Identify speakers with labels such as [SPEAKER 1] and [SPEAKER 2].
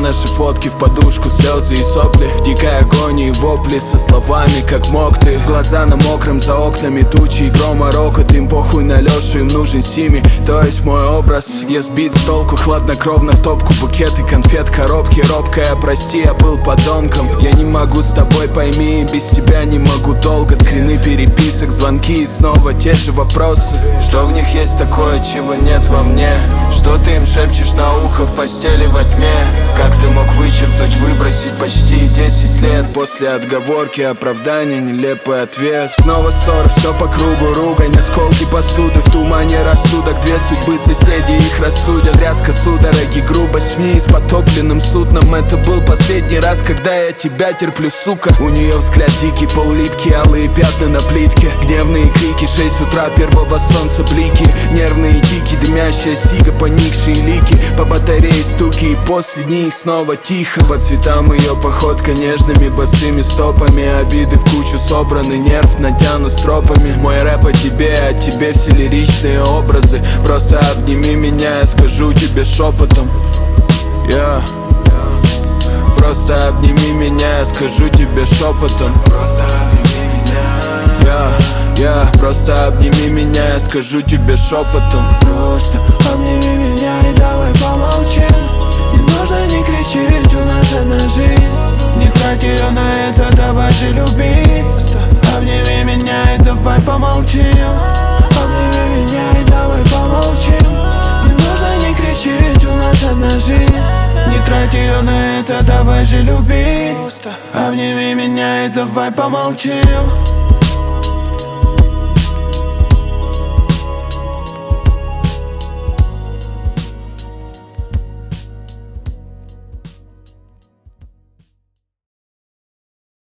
[SPEAKER 1] наши фотки в подушку, слезы и сопли, в дикой агонии вопли со словами, как мог ты. Глаза на мокром, за окнами тучи и грома рокот. Им похуй на Лешу, им нужен Сими, то есть мой образ. Я сбит с толку, хладнокровно в топку, букеты, конфет, коробки. Робкая, прости, я был подонком. Я не могу с тобой, пойми, без тебя не могу долго. Скрины переписок, звонки и снова те же вопросы. Что в них есть такое, чего нет во мне? Что ты им шепчешь на ухо в постели во тьме? Как ты мог вычеркнуть, выбросить почти 10 лет? После отговорки, оправдания, нелепый ответ. Снова ссоры, все по кругу, ругань, осколки посуды, в тумане рассудок. Две судьбы, соседи их рассудят. Тряска, судороги, грубость вниз потопленным судном. Это был последний раз, когда я тебя терплю, сука. У нее взгляд дикий, пол липкий, алые пятна на плитке. Гневные крики, 6 утра, первого солнца блики. Нервные тики, дымящая сига, поникшие лики. По батарее стуки, и после них снова тихо. По цветам ее походка нежными босыми стопами. Обиды в кучу собраны, нерв натянут стропами. Мой рэп о тебе, а тебе все лиричные образы. Просто обними меня, я скажу тебе шепотом. Просто обними меня, я скажу тебе шепотом. Просто обними меня. Просто обними меня, я скажу тебе шепотом.
[SPEAKER 2] Просто обними меня и давай помолчим. Не нужно не кричать, у нас одна жизнь. Не трать ее на это, давай же люби. Обними меня и давай помолчим. Обними меня и давай помолчим. Не нужно не кричать, у нас одна жизнь. Не трать ее на это, давай же люби. Обними меня и давай помолчим.